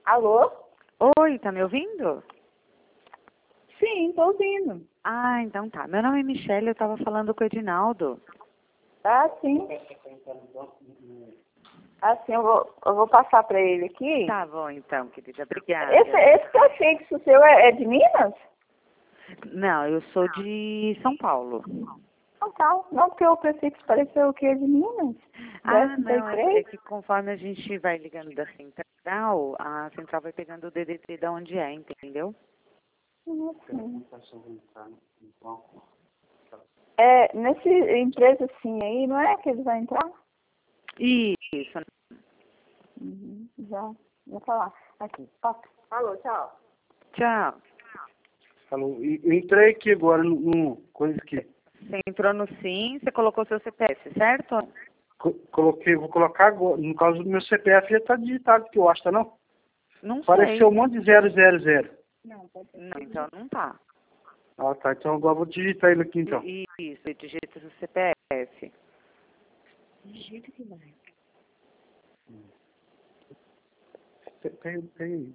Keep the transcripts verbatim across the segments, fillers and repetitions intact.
Alô? Oi, tá me ouvindo? Sim, tô ouvindo. Ah, então tá. Meu nome é Michele, eu tava falando com o Edinaldo. Ah, sim. Ah, sim, eu vou, eu vou passar pra ele aqui. Tá bom, então, querida. Obrigada. Esse, esse que é fixo seu é, é de Minas? Não, eu sou de São Paulo. Não, tá. Não, porque o prefixo pareceu o que é de Minas. Ah, não, é, é dez trinta e três? que conforme a gente vai ligando da central, a central vai pegando o D D T da onde é, entendeu? Hum, sim. É, nesse empresa assim aí, não é que ele vai entrar? Isso. Uhum, já, vou falar. Aqui, ó. Alô, tchau. Tchau. Alô, e- eu entrei aqui agora no, no coisa aqui. Você entrou no SIM, você colocou seu C P F, certo? Co- coloquei, vou colocar agora. No caso do meu C P F já está digitado aqui, eu acho, tá não? Não Apareceu um sei. monte de zero, zero, zero. Não, pode ser. Não, então não tá. Ah, tá. Então agora eu vou digitar ele aqui então. Isso, digita seu C P F. Digita que vai. Tem, tem.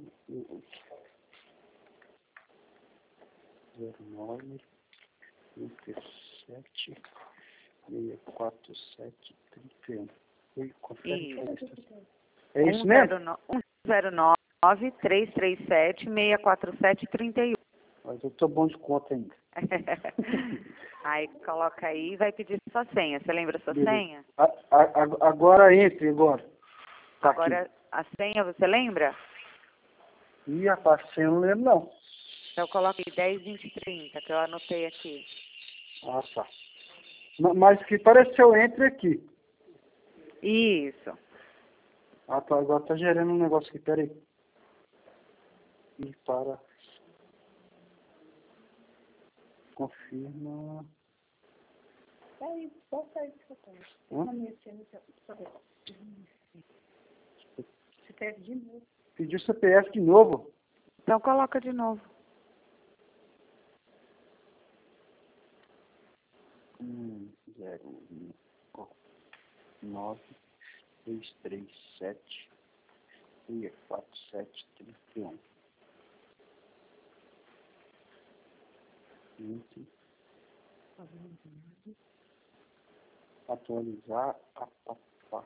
zero nove, trinta e sete, seis quatro sete, trinta e um. Oi, confere. Isso. É isso mesmo? um zero nove, três três sete, seis quatro sete, trinta e um. Mas eu tô bom de conta ainda. Aí coloca aí e vai pedir sua senha. Você lembra sua Beleza. senha? A- a- a- agora entre, agora. Tá Agora a senha você lembra? aqui. Ih, rapaz, eu não lembro não. Então coloca aí dez, vinte, trinta, que eu anotei aqui. Ah, tá. Ma- Mas que pareceu entre aqui. Isso. Ah, tá. Agora tá gerando um negócio aqui, peraí. E para. Confirma. Sai, só sai do seu pé. Hã? Tá mexendo no seu pé. Você perde de novo. Pediu C P F de novo. Então coloca de novo. Um, zero, um, nove, três, três, sete, seis, quatro, sete, trinta e um. vinte. Atualizar a papá.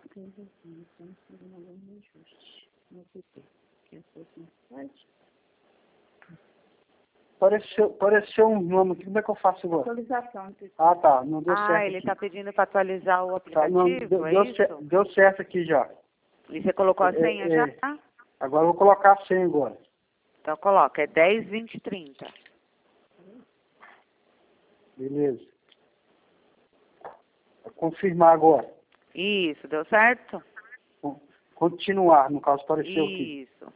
Pareceu, pareceu um nome aqui. Como é que eu faço agora? Atualização. Ah, tá. Não deu Ah, certo. ele aqui. tá pedindo para atualizar o Tá, não, aplicativo, deu, é deu, isso? cer- deu certo aqui já. E você colocou a É, senha é. já? Agora eu vou colocar a senha agora. Então coloca, é dez, vinte, trinta. Beleza. Vou confirmar agora. Isso, deu certo? Con- Continuar, no caso, apareceu aqui. Isso.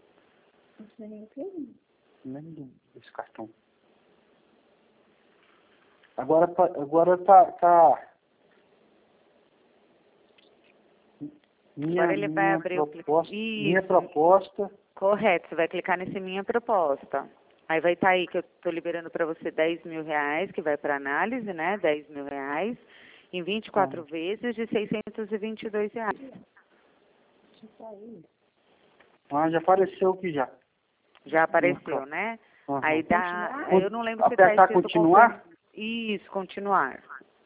Não lembro desse cartão. Agora, tá- agora tá, tá. Minha, Agora ele vai minha abrir o proposta, aplicativo. minha Isso. proposta. Correto, você vai clicar nesse minha proposta. Aí vai estar aí que eu estou liberando para você dez mil reais, que vai para análise, né? dez mil reais, em vinte e quatro Ah. vezes de seiscentos e vinte e dois reais. Ah, já apareceu aqui já. Já apareceu, Uhum. né? Aham. Aí dá, Continuar? eu não lembro se está Apertar escrito continuar? confirma- Isso, continuar.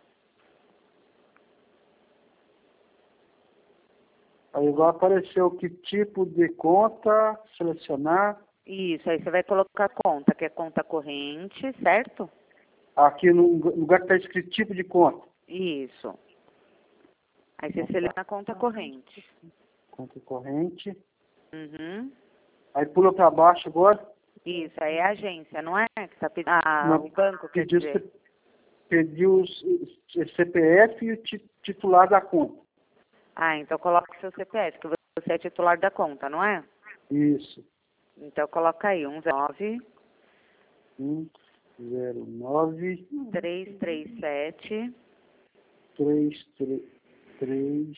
Aí agora apareceu que tipo de conta, selecionar. Isso, aí você vai colocar conta, que é conta corrente, certo? Aqui no lugar que está escrito tipo de conta. Isso. Aí você Conta. seleciona a conta corrente. Conta corrente. Uhum. Aí pula para baixo agora. Isso, aí é a agência, não é? Que tá pedindo, ah, Não, o banco, quer Pediu, dizer. C- pediu o C- C P F e o ti- titular da conta. Ah, então coloca o seu C P F, que você é titular da conta, não é? Isso. Então coloca aí, um nove, um, zero, nove, três três sete, três, três,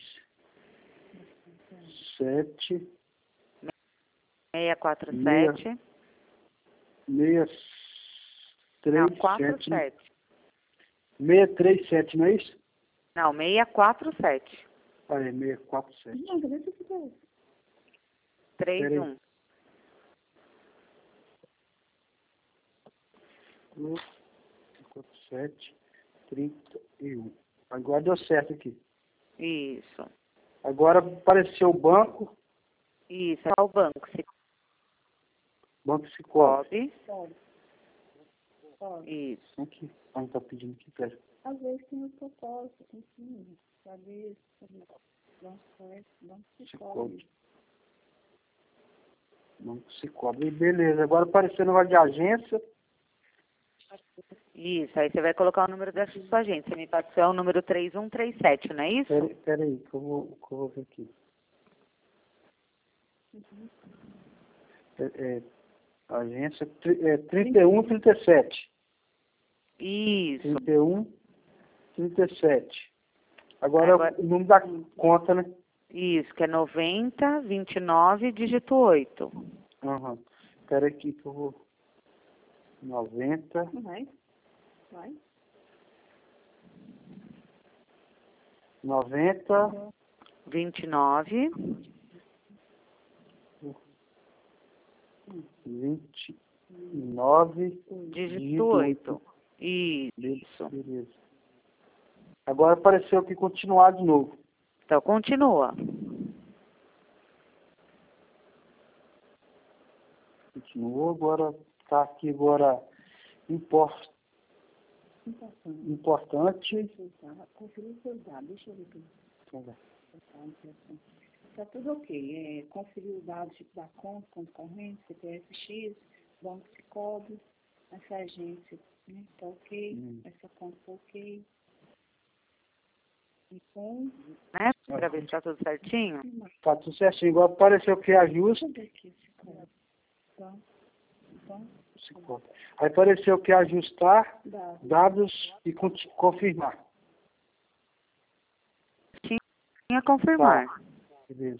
sete, seis quatro Meia- sete, seis, não, três, quatro sete, sete. seis, três, sete, não é isso? Não, seis quatro sete, Ah, é seis, quatro, sete. Não, cadê esse que é? três Peraí. um. cinquenta e sete, trinta e um. Agora deu certo aqui. Isso. Agora apareceu o banco. Isso, é o banco. Banco Cicobi. Cicobi. Pode. Isso. Aqui. Ah, não tá pedindo aqui, pera. Às vezes tem o propósito, enfim, sabe? Banco Cicobi. Cicobi. Banco Cicobi. Beleza. Agora apareceu o negócio de agência. Isso, aí você vai colocar o número da sua agente. Você me passou é o número três um três sete, não é isso? Pera, pera aí, que eu vou, que eu vou ver aqui. É, é, agência é, trinta e um, trinta e sete. Isso. trinta e um, trinta e sete. Agora, Agora o número da conta, né? Isso, que é noventa, vinte e nove, dígito oito. Aham. Espera aqui que eu vou... noventa... Vai. Vai. noventa... vinte e nove... vinte e nove... dígito oito. Isso. Beleza. Agora apareceu aqui continuar de novo. Então, continua. Continuou, agora está aqui agora import, importante. Conferir os seus dados. Deixa eu ver aqui. Está tudo ok. É, conferir os dados da conta, conta corrente, C P F X, Banco Cicobi, essa agência, né? Está ok. Hum. Essa conta está ok. Então, Né? Para ver se está tudo certinho. Está tudo certinho. Agora apareceu que ajuste. deixa eu ver aqui. Cicobi. Então, então, Cicobi. Aí apareceu que ajustar dados. dados e conti- confirmar. Tinha confirmar. Tá. Beleza.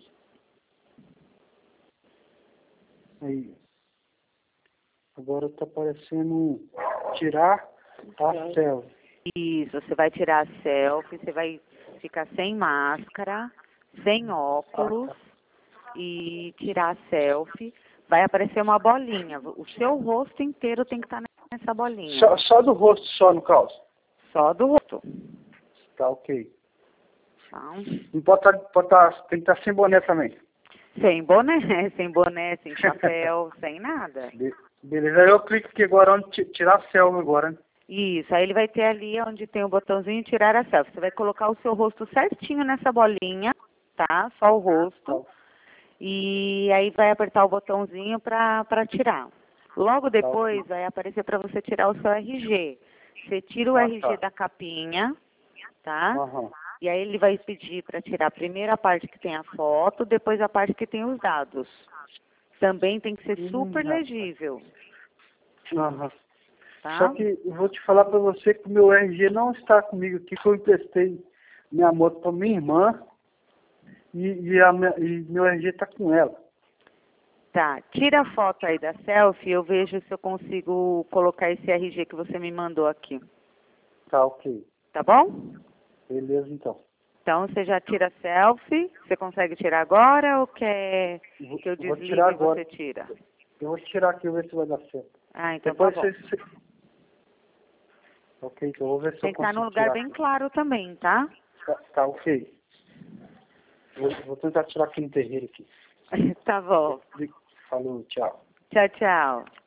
Aí. Agora está aparecendo tirar a selfie. Isso, você vai tirar a selfie, você vai ficar sem máscara, sem óculos e tirar a selfie. Vai aparecer uma bolinha. O seu rosto inteiro tem que estar nessa bolinha. Só, só do rosto, só no caso. Só do rosto. Tá, ok. Tá? Não pode tá, pode tá, tem que estar tá sem boné também. Sem boné, sem boné, sem chapéu, sem nada. Be beleza, aí eu clico aqui agora onde tirar a selfie agora, né? Isso, aí ele vai ter ali onde tem o botãozinho tirar a selfie. Você vai colocar o seu rosto certinho nessa bolinha, tá? Só o rosto. E aí vai apertar o botãozinho para para tirar. Logo depois vai aparecer para você tirar o seu R G. Você tira o Ah, R G tá. da capinha, tá? Aham. E aí ele vai pedir para tirar primeiro a parte que tem a foto, depois a parte que tem os dados. Também tem que ser super Hum, legível, Aham. tá? Só que eu vou te falar para você que o meu R G não está comigo aqui, que eu emprestei minha moto para minha irmã e, e, a minha, e meu R G está com ela. Tá, tira a foto aí da selfie, eu vejo se eu consigo colocar esse R G que você me mandou aqui. Tá, ok. Tá bom? Beleza, então. Então, você já tira a selfie, você consegue tirar agora ou quer Vou, que eu vou desligue tirar e agora. você tira? Eu vou tirar aqui e ver se vai dar certo. Ah, então Depois tá bom. você... você- Ok, então eu vou ver se Tem eu que estar consigo num lugar tirar bem aqui. claro também, tá? Tá, tá, ok. Vou, vou tentar tirar aqui no terreiro aqui. Tá bom. Falou, tchau. Tchau, tchau.